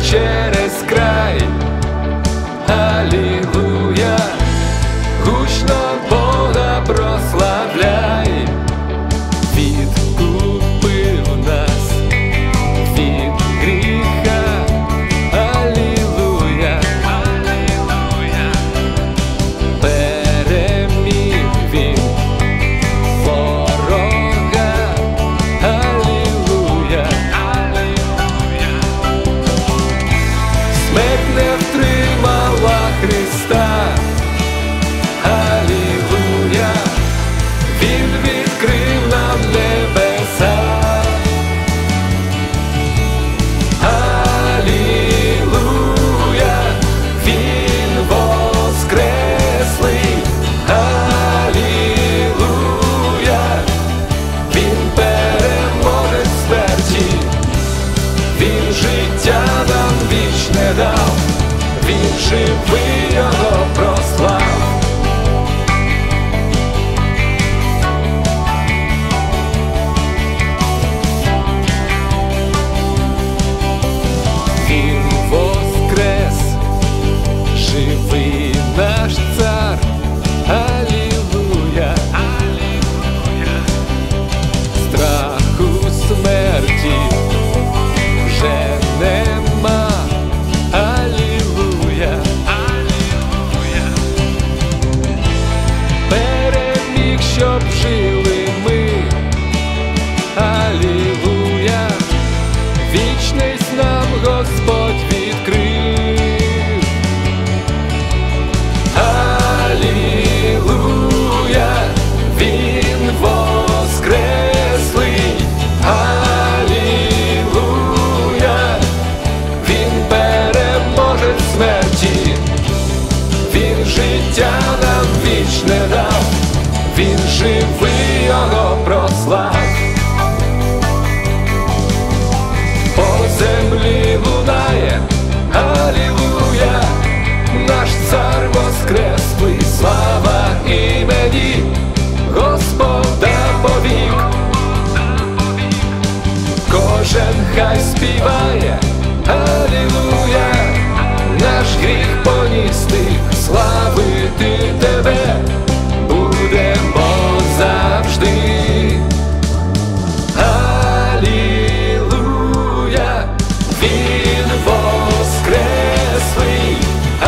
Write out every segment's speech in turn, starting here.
через край. Алілуя, гучно Бога прославляй. Відкупив нас від гріха. Алілуя, алілуя. Переміг він ворога. Алілуя, алілуя. Смерть не втримала Христа. Алілуя, він відкрив нам небеса. Алілуя, він воскреслий. Алілуя, він переможець смерті. Він життя нам вічне дав, він живий, його прослав. Він воскрес, живий наш цар. Алілуя, алілуя. Страху смерті вже нема. Алілуя, алілуя. Переміг, щоб жили ми. Алілуя, вічність нам Господь відкрив. Алілуя, він воскреслий. Алілуя, він переможець смерті. Він життя нам вічне дав, він живий, його прослав. По землі лунає, алілуя, наш цар воскреслий, слава імені Господа повік. Кожен хай співає, алілуя, наш гріх поніс ти, славити тебе будемо завжди. Алілуя, він воскреслий.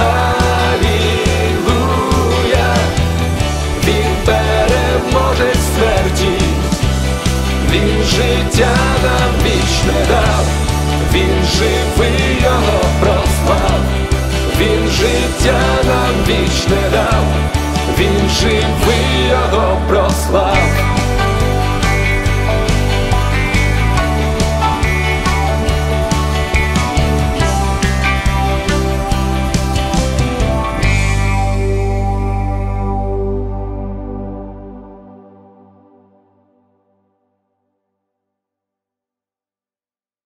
Алілуя, він переможець смерті. Він життя нам вічне дав, він живий, його прослав. Він життя нам вічне дав, він живий, його прослав.